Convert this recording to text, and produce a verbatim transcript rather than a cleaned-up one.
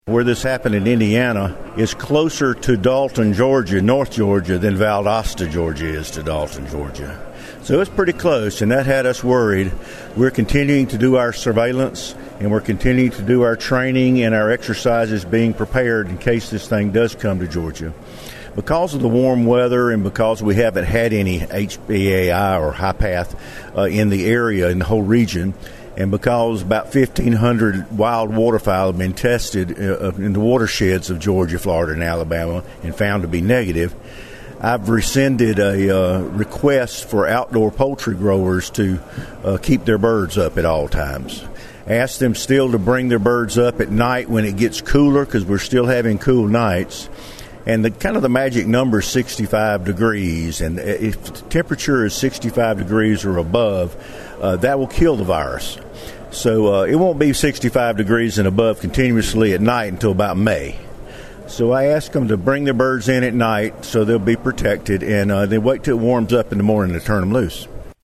Where this happened in Indiana is closer to Dalton, Georgia, North Georgia, than Valdosta, Georgia is to Dalton, Georgia. So it's pretty close, and that had us worried. We're continuing to do our surveillance, and we're continuing to do our training and our exercises, being prepared in case this thing does come to Georgia. Because of the warm weather and because we haven't had any H B A I or high path uh, in the area, in the whole region, and because about fifteen hundred wild waterfowl have been tested uh, in the watersheds of Georgia, Florida, and Alabama and found to be negative, I've rescinded a uh, request for outdoor poultry growers to uh, keep their birds up at all times. Ask them still to bring their birds up at night when it gets cooler, because we're still having cool nights. And the kind of the magic number is sixty-five degrees, and if the temperature is sixty-five degrees or above, uh, that will kill the virus. So uh, it won't be sixty-five degrees and above continuously at night until about May. So I ask them to bring their birds in at night so they'll be protected, and uh, they wait till it warms up in the morning to turn them loose.